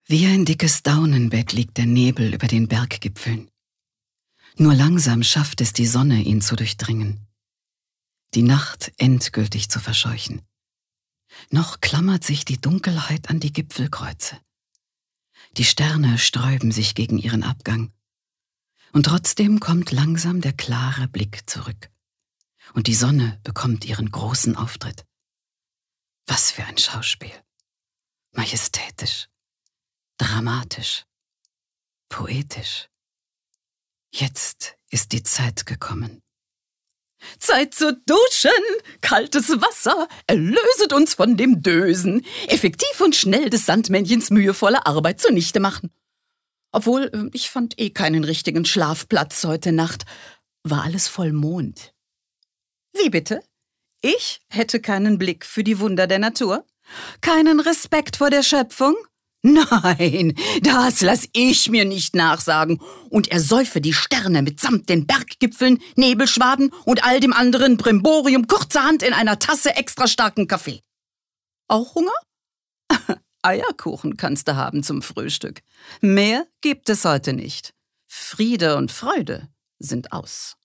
Wie ein dickes Daunenbett liegt der Nebel über den Berggipfeln. Nur langsam schafft es die Sonne, ihn zu durchdringen, die Nacht endgültig zu verscheuchen. Noch klammert sich die Dunkelheit an die Gipfelkreuze. Die Sterne sträuben sich gegen ihren Abgang. Und trotzdem kommt langsam der klare Blick zurück. Und die Sonne bekommt ihren großen Auftritt. Was für ein Schauspiel! Majestätisch, dramatisch, poetisch. Jetzt ist die Zeit gekommen. Zeit zu duschen, kaltes Wasser, erlöset uns von dem Dösen. Effektiv und schnell des Sandmännchens mühevolle Arbeit zunichte machen. Obwohl, ich fand keinen richtigen Schlafplatz heute Nacht. War alles voll Mond. Wie bitte? Ich hätte keinen Blick für die Wunder der Natur? Keinen Respekt vor der Schöpfung? Nein, das lass ich mir nicht nachsagen. Und ersäufe die Sterne mitsamt den Berggipfeln, Nebelschwaden und all dem anderen Brimborium kurzerhand in einer Tasse extra starken Kaffee. Auch Hunger? Eierkuchen kannst du haben zum Frühstück. Mehr gibt es heute nicht. Friede und Freude sind aus.